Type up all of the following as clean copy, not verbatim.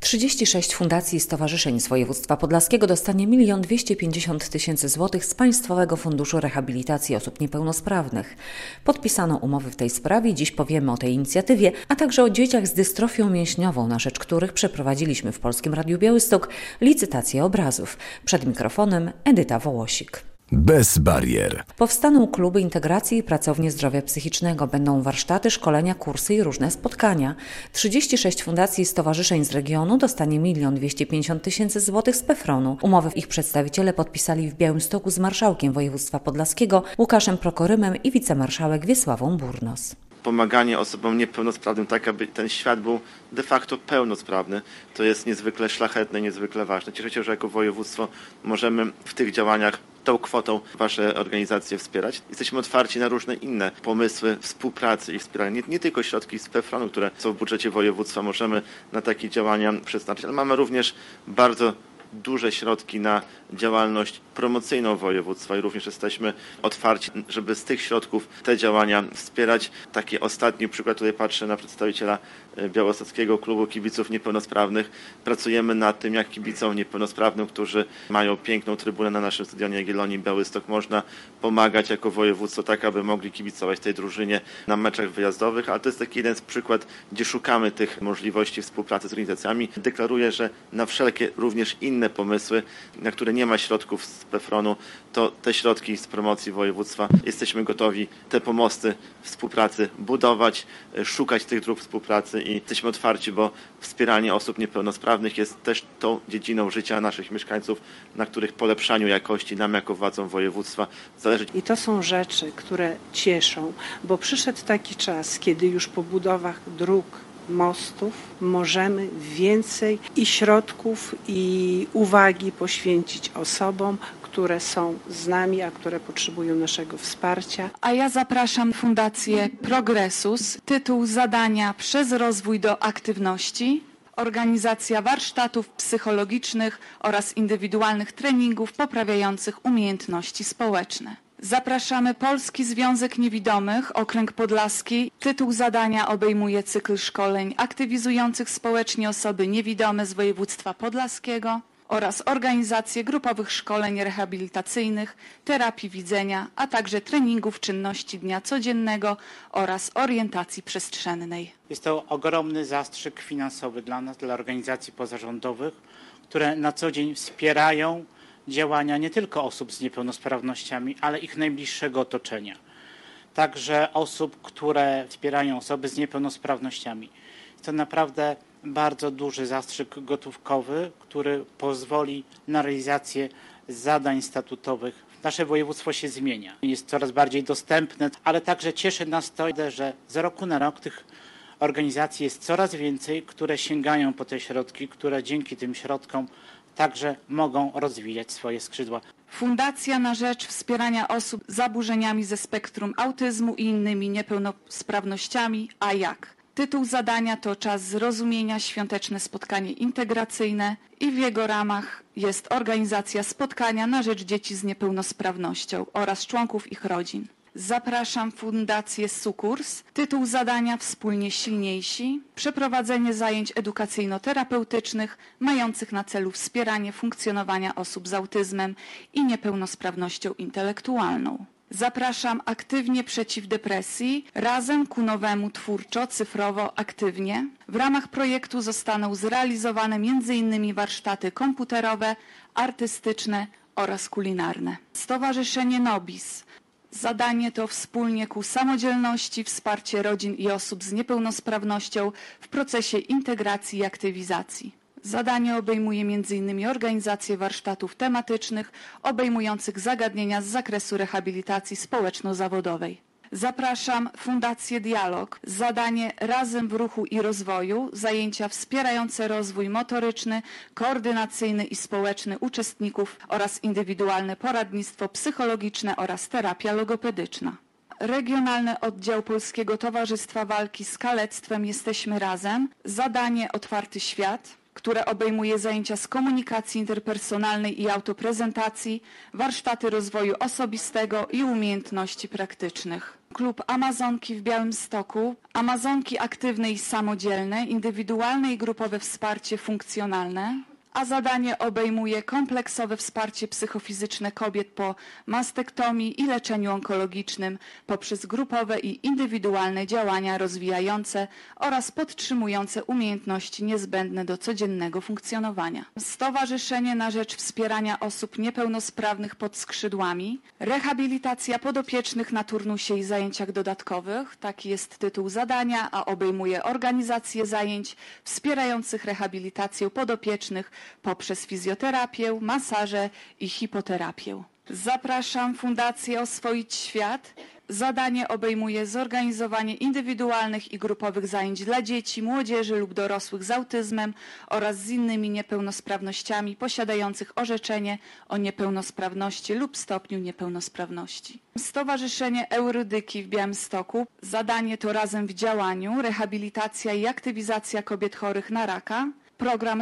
36 fundacji i stowarzyszeń z województwa podlaskiego dostanie 1 250 000 złotych z Państwowego Funduszu Rehabilitacji Osób Niepełnosprawnych. Podpisano umowy w tej sprawie, dziś powiemy o tej inicjatywie, a także o dzieciach z dystrofią mięśniową, na rzecz których przeprowadziliśmy w Polskim Radiu Białystok licytację obrazów. Przed mikrofonem Edyta Wołosik. Bez barier. Powstaną kluby integracji i pracownie zdrowia psychicznego. Będą warsztaty, szkolenia, kursy i różne spotkania. 36 fundacji i stowarzyszeń z regionu dostanie 1 250 000 złotych z PFRON-u. Umowę ich przedstawiciele podpisali w Białymstoku z marszałkiem województwa podlaskiego Łukaszem Prokorymem i wicemarszałek Wiesławą Burnos. Pomaganie osobom niepełnosprawnym tak, aby ten świat był de facto pełnosprawny, to jest niezwykle szlachetne, niezwykle ważne. Cieszę się, że jako województwo możemy w tych działaniach tą kwotą Wasze organizacje wspierać. Jesteśmy otwarci na różne inne pomysły współpracy i wspierania. Nie tylko środki z PFRON-u, które są w budżecie województwa, możemy na takie działania przeznaczyć, ale mamy również bardzo duże środki na działalność promocyjną województwa i również jesteśmy otwarci, żeby z tych środków te działania wspierać. Taki ostatni przykład, tutaj patrzę na przedstawiciela Białostockiego Klubu Kibiców Niepełnosprawnych. Pracujemy nad tym, jak kibicom niepełnosprawnym, którzy mają piękną trybunę na naszym stadionie Jagiellonii Białystok, można pomagać jako województwo, tak aby mogli kibicować tej drużynie na meczach wyjazdowych, ale to jest taki jeden z przykład, gdzie szukamy tych możliwości współpracy z organizacjami. Deklaruję, że na wszelkie również inne pomysły, na które nie ma środków z PFRON-u, to te środki z promocji województwa jesteśmy gotowi te pomosty współpracy budować, szukać tych dróg współpracy i jesteśmy otwarci, bo wspieranie osób niepełnosprawnych jest też tą dziedziną życia naszych mieszkańców, na których polepszaniu jakości nam jako władzom województwa zależy. I to są rzeczy, które cieszą, bo przyszedł taki czas, kiedy już po budowach dróg, mostów możemy więcej i środków, i uwagi poświęcić osobom, które są z nami, a które potrzebują naszego wsparcia. A ja zapraszam Fundację Progresus. Tytuł zadania: Przez rozwój do aktywności. Organizacja warsztatów psychologicznych oraz indywidualnych treningów poprawiających umiejętności społeczne. Zapraszamy Polski Związek Niewidomych, Okręg Podlaski. Tytuł zadania obejmuje cykl szkoleń aktywizujących społecznie osoby niewidome z województwa podlaskiego oraz organizację grupowych szkoleń rehabilitacyjnych, terapii widzenia, a także treningów czynności dnia codziennego oraz orientacji przestrzennej. Jest to ogromny zastrzyk finansowy dla nas, dla organizacji pozarządowych, które na co dzień wspierają działania nie tylko osób z niepełnosprawnościami, ale ich najbliższego otoczenia. Także osób, które wspierają osoby z niepełnosprawnościami. To naprawdę bardzo duży zastrzyk gotówkowy, który pozwoli na realizację zadań statutowych. Nasze województwo się zmienia, jest coraz bardziej dostępne, ale także cieszy nas to, że z roku na rok tych organizacji jest coraz więcej, które sięgają po te środki, które dzięki tym środkom także mogą rozwijać swoje skrzydła. Fundacja na rzecz wspierania osób z zaburzeniami ze spektrum autyzmu i innymi niepełnosprawnościami, a jak? Tytuł zadania to Czas zrozumienia, świąteczne spotkanie integracyjne i w jego ramach jest organizacja spotkania na rzecz dzieci z niepełnosprawnością oraz członków ich rodzin. Zapraszam Fundację Sukurs. Tytuł zadania: Wspólnie silniejsi. Przeprowadzenie zajęć edukacyjno-terapeutycznych mających na celu wspieranie funkcjonowania osób z autyzmem i niepełnosprawnością intelektualną. Zapraszam Aktywnie Przeciw Depresji. Razem ku nowemu twórczo, cyfrowo, aktywnie. W ramach projektu zostaną zrealizowane m.in. warsztaty komputerowe, artystyczne oraz kulinarne. Stowarzyszenie Nobis. Zadanie to wspólnie ku samodzielności, wsparcie rodzin i osób z niepełnosprawnością w procesie integracji i aktywizacji. Zadanie obejmuje m.in. organizację warsztatów tematycznych obejmujących zagadnienia z zakresu rehabilitacji społeczno-zawodowej. Zapraszam Fundację Dialog. Zadanie: Razem w ruchu i rozwoju. Zajęcia wspierające rozwój motoryczny, koordynacyjny i społeczny uczestników oraz indywidualne poradnictwo psychologiczne oraz terapia logopedyczna. Regionalny Oddział Polskiego Towarzystwa Walki z Kalectwem Jesteśmy Razem. Zadanie: Otwarty Świat. które obejmuje zajęcia z komunikacji interpersonalnej i autoprezentacji, warsztaty rozwoju osobistego i umiejętności praktycznych. Klub Amazonki w Białymstoku, Amazonki aktywne i samodzielne, indywidualne i grupowe wsparcie funkcjonalne, a zadanie obejmuje kompleksowe wsparcie psychofizyczne kobiet po mastektomii i leczeniu onkologicznym poprzez grupowe i indywidualne działania rozwijające oraz podtrzymujące umiejętności niezbędne do codziennego funkcjonowania. Stowarzyszenie na rzecz wspierania osób niepełnosprawnych pod skrzydłami, rehabilitacja podopiecznych na turnusie i zajęciach dodatkowych, taki jest tytuł zadania, a obejmuje organizację zajęć wspierających rehabilitację podopiecznych poprzez fizjoterapię, masaże i hipoterapię. Zapraszam Fundację Oswoić Świat. Zadanie obejmuje zorganizowanie indywidualnych i grupowych zajęć dla dzieci, młodzieży lub dorosłych z autyzmem oraz z innymi niepełnosprawnościami posiadających orzeczenie o niepełnosprawności lub stopniu niepełnosprawności. Stowarzyszenie Eurydyki w Białymstoku. Zadanie to Razem w działaniu, rehabilitacja i aktywizacja kobiet chorych na raka. Program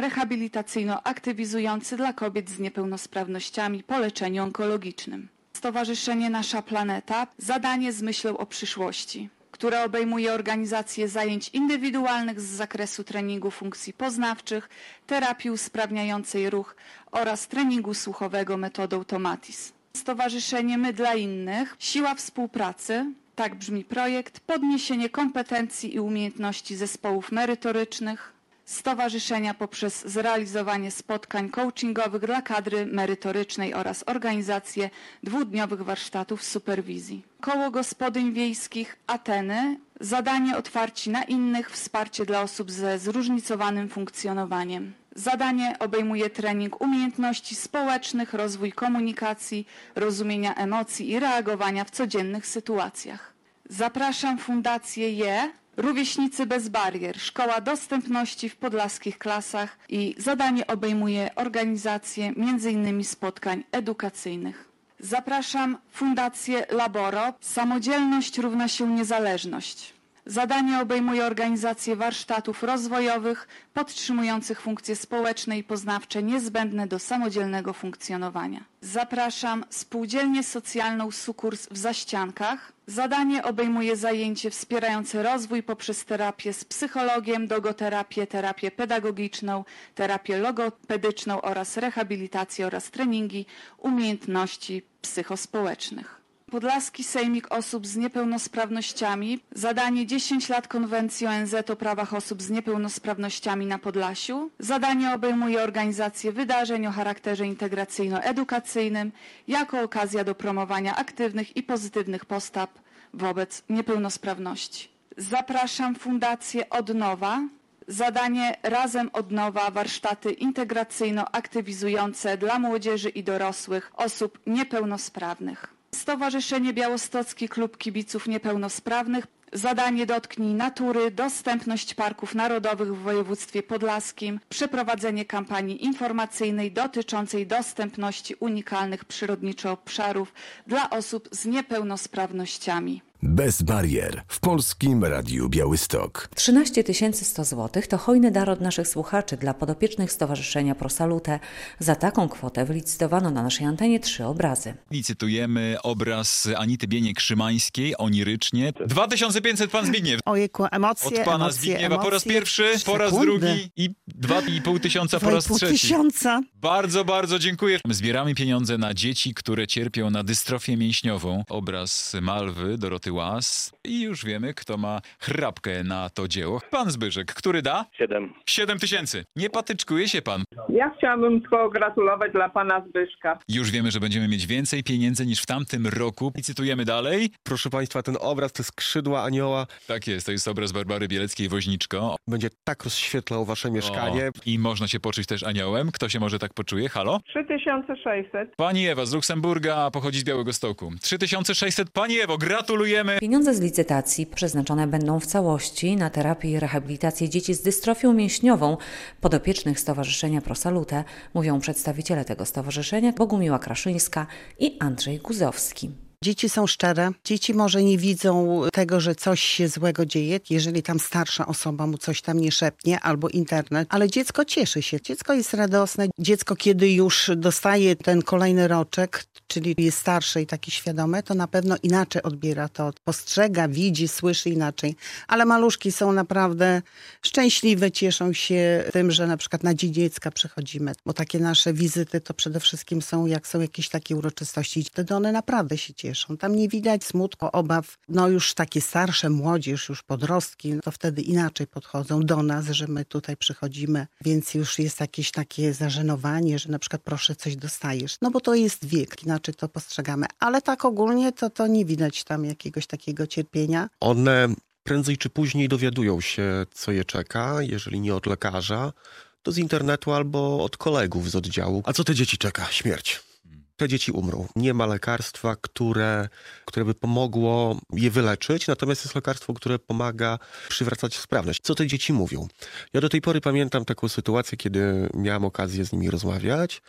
rehabilitacyjno-aktywizujący dla kobiet z niepełnosprawnościami po leczeniu onkologicznym. Stowarzyszenie Nasza Planeta. Zadanie z myślą o przyszłości, które obejmuje organizację zajęć indywidualnych z zakresu treningu funkcji poznawczych, terapii usprawniającej ruch oraz treningu słuchowego metodą Tomatis. Stowarzyszenie My dla Innych. Siła współpracy. Tak brzmi projekt. Podniesienie kompetencji i umiejętności zespołów merytorycznych. Stowarzyszenia poprzez zrealizowanie spotkań coachingowych dla kadry merytorycznej oraz organizację dwudniowych warsztatów superwizji. Koło Gospodyń Wiejskich Ateny. Zadanie Otwarci na innych, wsparcie dla osób ze zróżnicowanym funkcjonowaniem. Zadanie obejmuje trening umiejętności społecznych, rozwój komunikacji, rozumienia emocji i reagowania w codziennych sytuacjach. Zapraszam Fundację Rówieśnicy bez barier, Szkoła Dostępności w podlaskich klasach i zadanie obejmuje organizację m.in. spotkań edukacyjnych. Zapraszam Fundację Laboro. Samodzielność równa się niezależność. Zadanie obejmuje organizację warsztatów rozwojowych podtrzymujących funkcje społeczne i poznawcze niezbędne do samodzielnego funkcjonowania. Zapraszam Spółdzielnię Socjalną Sukurs w Zaściankach. Zadanie obejmuje zajęcie wspierające rozwój poprzez terapię z psychologiem, dogoterapię, terapię pedagogiczną, terapię logopedyczną oraz rehabilitację oraz treningi umiejętności psychospołecznych. Podlaski Sejmik Osób z Niepełnosprawnościami. Zadanie 10 lat Konwencji ONZ o prawach osób z niepełnosprawnościami na Podlasiu. Zadanie obejmuje organizację wydarzeń o charakterze integracyjno-edukacyjnym jako okazja do promowania aktywnych i pozytywnych postaw wobec niepełnosprawności. Zapraszam Fundację Odnowa. Zadanie Razem Odnowa, warsztaty integracyjno-aktywizujące dla młodzieży i dorosłych osób niepełnosprawnych. Stowarzyszenie Białostocki Klub Kibiców Niepełnosprawnych. Zadanie Dotknij Natury, dostępność parków narodowych w województwie podlaskim, przeprowadzenie kampanii informacyjnej dotyczącej dostępności unikalnych przyrodniczo obszarów dla osób z niepełnosprawnościami. Bez barier w Polskim Radiu Białystok. 13 100 zł to hojny dar od naszych słuchaczy dla podopiecznych Stowarzyszenia Prosalute. Za taką kwotę wylicytowano na naszej antenie 3 obrazy. Licytujemy obraz Anity Bieniek-Szymańskiej, Onirycznie. 2500 pan Zbigniew. Ojejku, emocje, Od pana emocje, Zbigniewa po raz emocje. pierwszy, po raz drugi i 2500 po raz trzeci. Bardzo, bardzo dziękuję. Zbieramy pieniądze na dzieci, które cierpią na dystrofię mięśniową. Obraz Malwy, Doroty Łas. I już wiemy, kto ma chrapkę na to dzieło. Pan Zbyszek, który da? 7 tysięcy. Nie patyczkuje się pan. Ja chciałabym pogratulować dla pana Zbyszka. Już wiemy, że będziemy mieć więcej pieniędzy niż w tamtym roku. Licytujemy dalej. Proszę państwa, ten obraz to skrzydła anioła. Tak jest, to jest obraz Barbary Bieleckiej-Woźniczko. Będzie tak rozświetlał wasze mieszkanie. I można się poczuć też aniołem. Kto się może tak poczuje? Halo? 3600. Pani Ewa z Luksemburga, a pochodzi z Białegostoku. 3600. Pani Ewo, gratulujemy. Pieniądze z licytacji przeznaczone będą w całości na terapię i rehabilitację dzieci z dystrofią mięśniową podopiecznych Stowarzyszenia Prosalute, mówią przedstawiciele tego stowarzyszenia Bogumiła Kraszyńska i Andrzej Guzowski. Dzieci są szczere. Dzieci może nie widzą tego, że coś się złego dzieje, jeżeli tam starsza osoba mu coś tam nie szepnie, albo internet, ale dziecko cieszy się. Dziecko jest radosne. Dziecko, kiedy już dostaje ten kolejny roczek, czyli jest starsze i takie świadome, to na pewno inaczej odbiera to. Postrzega, widzi, słyszy inaczej. Ale maluszki są naprawdę szczęśliwe, cieszą się tym, że na przykład na Dzień Dziecka przychodzimy. Bo takie nasze wizyty to przede wszystkim są, jak są jakieś takie uroczystości. Wtedy one naprawdę się cieszą. Tam nie widać smutku, obaw. No już takie starsze, młodzież, już podrostki, to wtedy inaczej podchodzą do nas, że my tutaj przychodzimy. Więc już jest jakieś takie zażenowanie, że na przykład proszę, coś dostajesz. No bo to jest wiek, inaczej to postrzegamy. Ale tak ogólnie to nie widać tam jakiegoś takiego cierpienia. One prędzej czy później dowiadują się, co je czeka, jeżeli nie od lekarza, to z internetu albo od kolegów z oddziału. A co te dzieci czeka? Śmierć. Te dzieci umrą. Nie ma lekarstwa, które by pomogło je wyleczyć, natomiast jest lekarstwo, które pomaga przywracać sprawność. Co te dzieci mówią? Ja do tej pory pamiętam taką sytuację, kiedy miałem okazję z nimi rozmawiać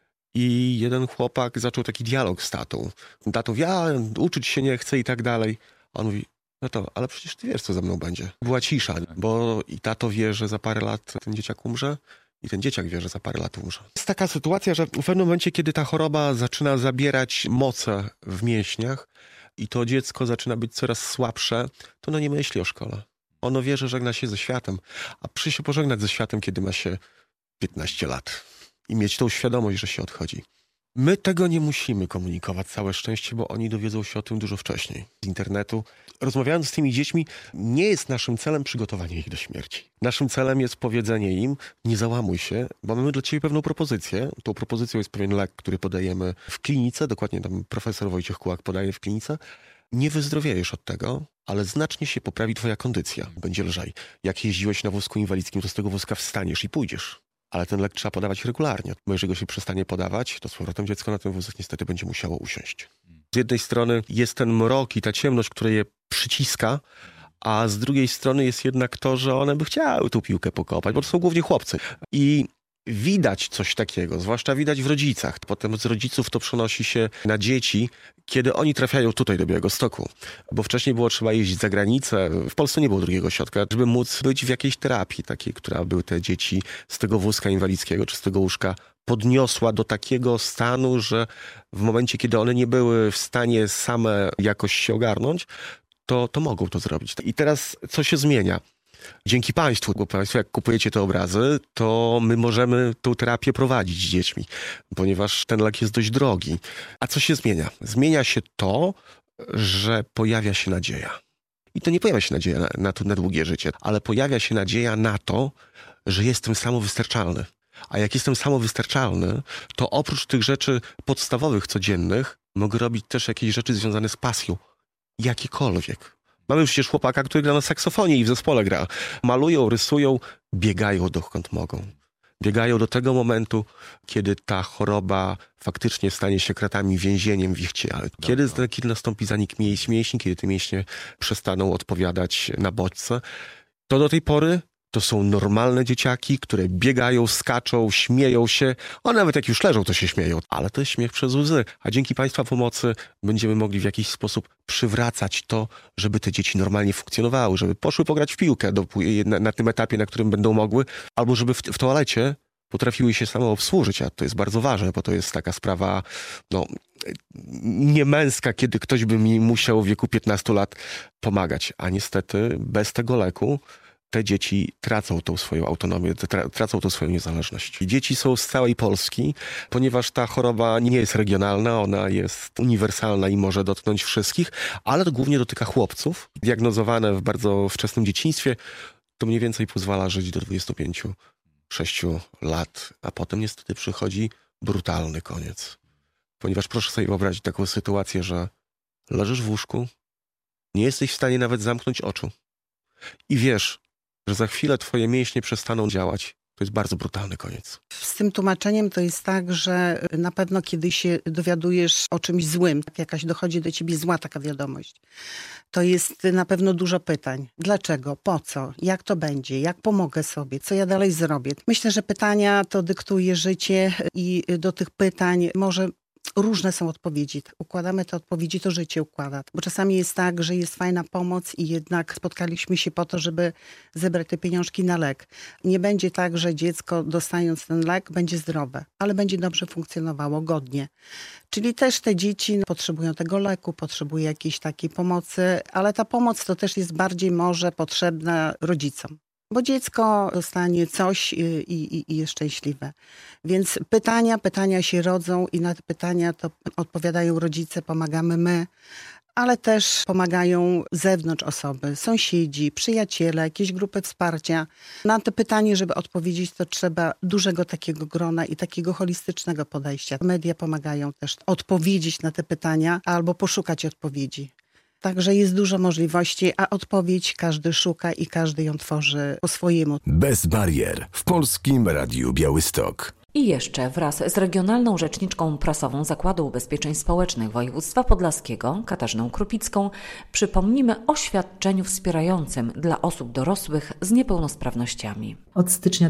i jeden chłopak zaczął taki dialog z tatą. Tatą, ja uczyć się nie chcę i tak dalej. A on mówi, no to, ale przecież ty wiesz, co ze mną będzie. Była cisza, bo i tato wie, że za parę lat ten dzieciak umrze, i ten dzieciak wie, że za parę lat umrze. Jest taka sytuacja, że w pewnym momencie, kiedy ta choroba zaczyna zabierać moce w mięśniach i to dziecko zaczyna być coraz słabsze, to ono nie myśli o szkole. Ono wie, że żegna się ze światem, a przy się pożegnać ze światem, kiedy ma się 15 lat i mieć tą świadomość, że się odchodzi. My tego nie musimy komunikować, całe szczęście, bo oni dowiedzą się o tym dużo wcześniej. Z internetu. Rozmawiając z tymi dziećmi, nie jest naszym celem przygotowanie ich do śmierci. Naszym celem jest powiedzenie im, nie załamuj się, bo mamy dla ciebie pewną propozycję. Tą propozycją jest pewien lek, który podajemy w klinice, dokładnie tam profesor Wojciech Kułak podaje w klinice. Nie wyzdrowiejesz od tego, ale znacznie się poprawi twoja kondycja. Będzie lżej. Jak jeździłeś na wózku inwalidzkim, to z tego wózka wstaniesz i pójdziesz. Ale ten lek trzeba podawać regularnie, bo jeżeli go się przestanie podawać, to z powrotem dziecko na ten wózek niestety będzie musiało usiąść. Z jednej strony jest ten mrok i ta ciemność, która je przyciska, a z drugiej strony jest jednak to, że one by chciały tą piłkę pokopać, bo to są głównie chłopcy. I widać coś takiego, zwłaszcza widać w rodzicach. Potem z rodziców to przenosi się na dzieci, kiedy oni trafiają tutaj do Białegostoku. Bo wcześniej było trzeba jeździć za granicę. W Polsce nie było drugiego ośrodka, żeby móc być w jakiejś terapii takiej, która by te dzieci z tego wózka inwalidzkiego czy z tego łóżka podniosła do takiego stanu, że w momencie, kiedy one nie były w stanie same jakoś się ogarnąć, to mogą to zrobić. I teraz co się zmienia? Dzięki Państwu, bo Państwo jak kupujecie te obrazy, to my możemy tą terapię prowadzić z dziećmi, ponieważ ten lek jest dość drogi. A co się zmienia? Zmienia się to, że pojawia się nadzieja. I to nie pojawia się nadzieja na długie życie, ale pojawia się nadzieja na to, że jestem samowystarczalny. A jak jestem samowystarczalny, to oprócz tych rzeczy podstawowych, codziennych, mogę robić też jakieś rzeczy związane z pasją. Jakiekolwiek. Mamy przecież chłopaka, który gra na saksofonie i w zespole gra. Malują, rysują, biegają dokąd mogą. Biegają do tego momentu, kiedy ta choroba faktycznie stanie się kratami, więzieniem w ich ciele. Kiedy nastąpi zanik mięśni, kiedy te mięśnie przestaną odpowiadać na bodźce, to do tej pory to są normalne dzieciaki, które biegają, skaczą, śmieją się. One nawet jak już leżą, to się śmieją. Ale to jest śmiech przez łzy. A dzięki Państwa pomocy będziemy mogli w jakiś sposób przywracać to, żeby te dzieci normalnie funkcjonowały, żeby poszły pograć w piłkę na tym etapie, na którym będą mogły, albo żeby w toalecie potrafiły się samoobsłużyć, a to jest bardzo ważne, bo to jest taka sprawa niemęska, kiedy ktoś by mi musiał w wieku 15 lat pomagać. A niestety bez tego leku te dzieci tracą tą swoją autonomię, tracą tą swoją niezależność. Dzieci są z całej Polski, ponieważ ta choroba nie jest regionalna, ona jest uniwersalna i może dotknąć wszystkich, ale to głównie dotyka chłopców. Diagnozowane w bardzo wczesnym dzieciństwie, to mniej więcej pozwala żyć do 25-6 lat, a potem niestety przychodzi brutalny koniec. Ponieważ proszę sobie wyobrazić taką sytuację, że leżysz w łóżku, nie jesteś w stanie nawet zamknąć oczu i wiesz, że za chwilę twoje mięśnie przestaną działać. To jest bardzo brutalny koniec. Z tym tłumaczeniem to jest tak, że na pewno kiedy się dowiadujesz o czymś złym, jakaś dochodzi do ciebie zła taka wiadomość, to jest na pewno dużo pytań. Dlaczego? Po co? Jak to będzie? Jak pomogę sobie? Co ja dalej zrobię? Myślę, że pytania to dyktuje życie i do tych pytań może różne są odpowiedzi. Układamy te odpowiedzi, to życie układa. Bo czasami jest tak, że jest fajna pomoc i jednak spotkaliśmy się po to, żeby zebrać te pieniążki na lek. Nie będzie tak, że dziecko dostając ten lek będzie zdrowe, ale będzie dobrze funkcjonowało, godnie. Czyli też te dzieci potrzebują tego leku, potrzebują jakiejś takiej pomocy, ale ta pomoc to też jest bardziej może potrzebna rodzicom. Bo dziecko dostanie coś i jest szczęśliwe. Więc pytania się rodzą i na te pytania to odpowiadają rodzice, pomagamy my, ale też pomagają z zewnątrz osoby, sąsiedzi, przyjaciele, jakieś grupy wsparcia. Na to pytanie, żeby odpowiedzieć, to trzeba dużego takiego grona i takiego holistycznego podejścia. Media pomagają też odpowiedzieć na te pytania albo poszukać odpowiedzi. Także jest dużo możliwości, a odpowiedź każdy szuka i każdy ją tworzy po swojemu. Bez barier w Polskim Radiu Białystok. I jeszcze wraz z regionalną rzeczniczką prasową Zakładu Ubezpieczeń Społecznych Województwa Podlaskiego, Katarzyną Krupicką, przypomnimy o świadczeniu wspierającym dla osób dorosłych z niepełnosprawnościami. Od stycznia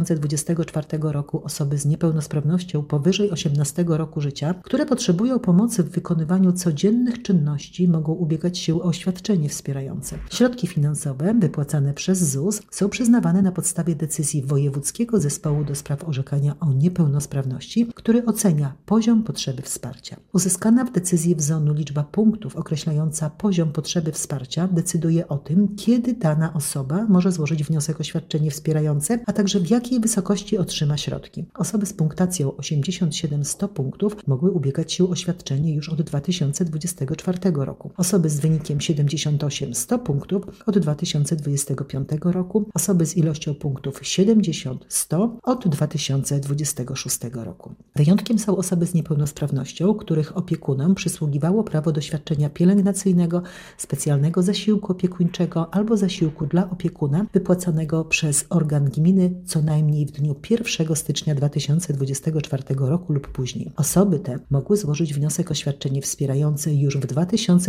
2024 roku osoby z niepełnosprawnością powyżej 18 roku życia, które potrzebują pomocy w wykonywaniu codziennych czynności, mogą ubiegać się o świadczenie wspierające. Środki finansowe wypłacane przez ZUS są przyznawane na podstawie decyzji Wojewódzkiego Zespołu do spraw orzekania o niepełnosprawności, który ocenia poziom potrzeby wsparcia. Uzyskana w decyzji WZON-u liczba punktów określająca poziom potrzeby wsparcia decyduje o tym, kiedy dana osoba może złożyć wniosek o świadczenie wspierające, a także w jakiej wysokości otrzyma środki. Osoby z punktacją 87-100 punktów mogły ubiegać się o świadczenie już od 2024 roku. Osoby z wynikiem 78-100 punktów od 2025 roku. Osoby z ilością punktów 70-100 od 2026 roku. Wyjątkiem są osoby z niepełnosprawnością, których opiekunom przysługiwało prawo do świadczenia pielęgnacyjnego, specjalnego zasiłku opiekuńczego albo zasiłku dla opiekuna wypłacanego przez organ gminy co najmniej w dniu 1 stycznia 2024 roku lub później. Osoby te mogły złożyć wniosek o świadczenie wspierające już w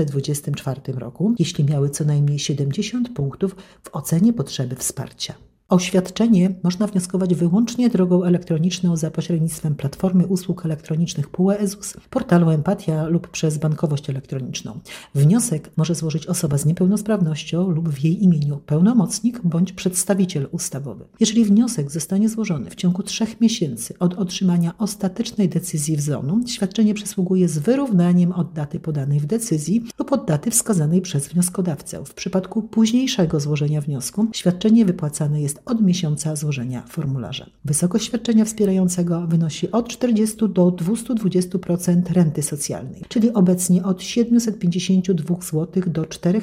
2024 roku, jeśli miały co najmniej 70 punktów w ocenie potrzeby wsparcia. O świadczenie można wnioskować wyłącznie drogą elektroniczną za pośrednictwem Platformy Usług Elektronicznych PUE EZUS, portalu Empatia lub przez bankowość elektroniczną. Wniosek może złożyć osoba z niepełnosprawnością lub w jej imieniu pełnomocnik bądź przedstawiciel ustawowy. Jeżeli wniosek zostanie złożony w ciągu 3 miesięcy od otrzymania ostatecznej decyzji WZON-u, świadczenie przysługuje z wyrównaniem od daty podanej w decyzji lub od daty wskazanej przez wnioskodawcę. W przypadku późniejszego złożenia wniosku świadczenie wypłacane jest od miesiąca złożenia formularza. Wysokość świadczenia wspierającego wynosi od 40 do 220% renty socjalnej, czyli obecnie od 752 zł do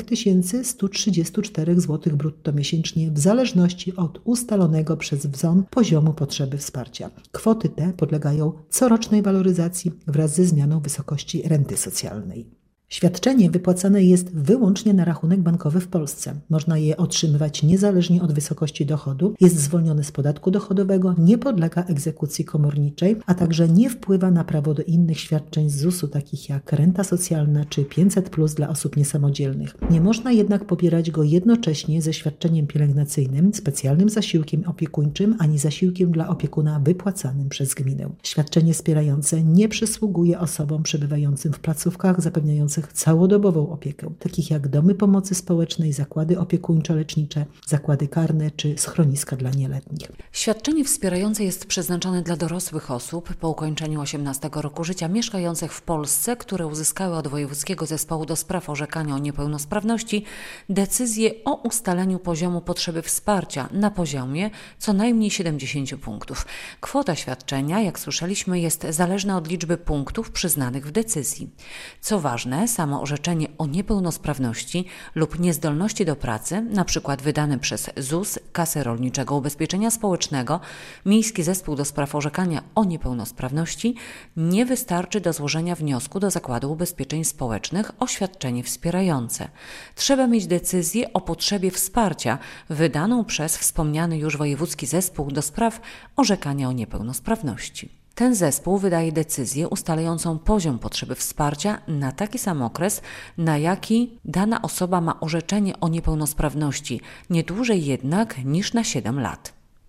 4134 zł brutto miesięcznie w zależności od ustalonego przez WZON poziomu potrzeby wsparcia. Kwoty te podlegają corocznej waloryzacji wraz ze zmianą wysokości renty socjalnej. Świadczenie wypłacane jest wyłącznie na rachunek bankowy w Polsce. Można je otrzymywać niezależnie od wysokości dochodu, jest zwolnione z podatku dochodowego, nie podlega egzekucji komorniczej, a także nie wpływa na prawo do innych świadczeń z ZUS-u, takich jak renta socjalna czy 500+ dla osób niesamodzielnych. Nie można jednak pobierać go jednocześnie ze świadczeniem pielęgnacyjnym, specjalnym zasiłkiem opiekuńczym, ani zasiłkiem dla opiekuna wypłacanym przez gminę. Świadczenie wspierające nie przysługuje osobom przebywającym w placówkach zapewniających całodobową opiekę, takich jak domy pomocy społecznej, zakłady opiekuńczo-lecznicze, zakłady karne czy schroniska dla nieletnich. Świadczenie wspierające jest przeznaczone dla dorosłych osób po ukończeniu 18 roku życia mieszkających w Polsce, które uzyskały od Wojewódzkiego Zespołu do spraw orzekania o niepełnosprawności decyzję o ustaleniu poziomu potrzeby wsparcia na poziomie co najmniej 70 punktów. Kwota świadczenia, jak słyszeliśmy, jest zależna od liczby punktów przyznanych w decyzji. Co ważne, samo orzeczenie o niepełnosprawności lub niezdolności do pracy, np. wydane przez ZUS, Kasę Rolniczego Ubezpieczenia Społecznego, Miejski Zespół do spraw orzekania o niepełnosprawności, nie wystarczy do złożenia wniosku do Zakładu Ubezpieczeń Społecznych o świadczenie wspierające. Trzeba mieć decyzję o potrzebie wsparcia wydaną przez wspomniany już Wojewódzki Zespół do spraw orzekania o niepełnosprawności. Ten zespół wydaje decyzję ustalającą poziom potrzeby wsparcia na taki sam okres, na jaki dana osoba ma orzeczenie o niepełnosprawności, nie dłużej jednak niż na 7 lat.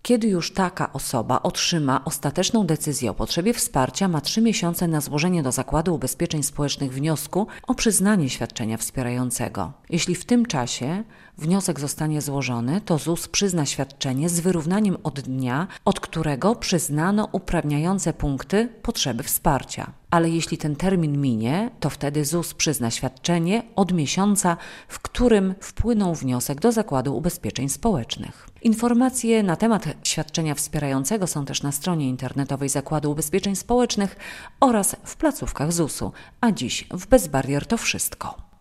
Kiedy już taka osoba otrzyma ostateczną decyzję o potrzebie wsparcia, ma 3 miesiące na złożenie do Zakładu Ubezpieczeń Społecznych wniosku o przyznanie świadczenia wspierającego. Jeśli w tym czasie wniosek zostanie złożony, to ZUS przyzna świadczenie z wyrównaniem od dnia, od którego przyznano uprawniające punkty potrzeby wsparcia. Ale jeśli ten termin minie, to wtedy ZUS przyzna świadczenie od miesiąca, w którym wpłynął wniosek do Zakładu Ubezpieczeń Społecznych. Informacje na temat świadczenia wspierającego są też na stronie internetowej Zakładu Ubezpieczeń Społecznych oraz w placówkach ZUS-u. A dziś w Bez Barier to wszystko.